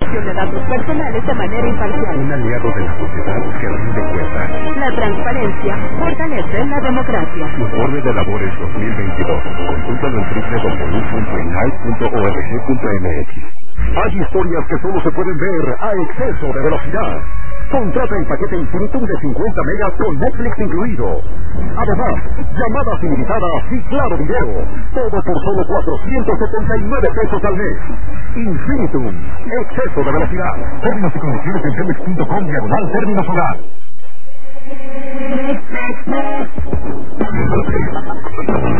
protección de datos personales de manera imparcial. Un aliado de la sociedad que rinde cuentas. La transparencia fortalece la democracia. Informe de labores 2022. Consúltalo en www.inlight.org.mx. Hay historias que solo se pueden ver a exceso de velocidad. Contrata el paquete Infinitum de 50 megas con Netflix incluido. Además, llamadas ilimitadas y claro video. Todo por solo 479 pesos al mes. Infinitum. Exceso de velocidad. Términos y condiciones en telmex.com/términos hogar.